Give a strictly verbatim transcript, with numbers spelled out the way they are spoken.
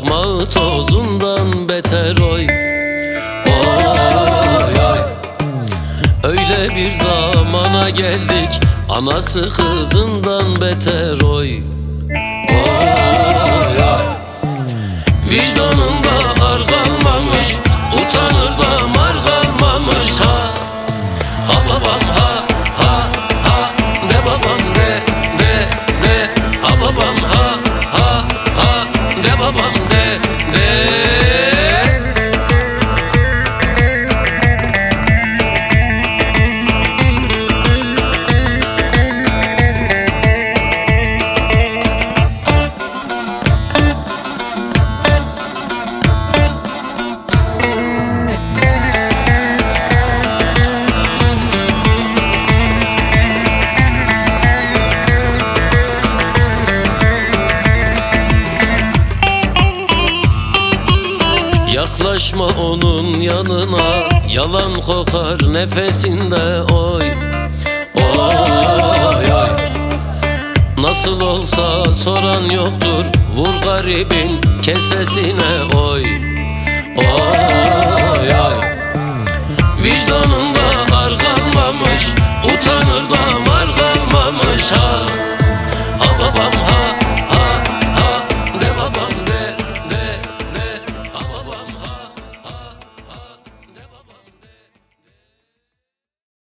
bakma tozundan beter oy. Oy oy. Öyle bir zamana geldik, anası kızından beter oy. Oy oy. Vicdanında ar kalmamış, utanır da mar kalmamış. Ha ha babam ha ha ha, de babam de de de, ha babam ha ha ha, de babam de de. Yaklaşma onun yanına, yalan kokar nefesinde oy. Oy oy. Nasıl olsa soran yoktur, vur garibin kesesine oy. Oy oy. Vicdanında ar kalmamış, utanır da mar kalmamış. Ha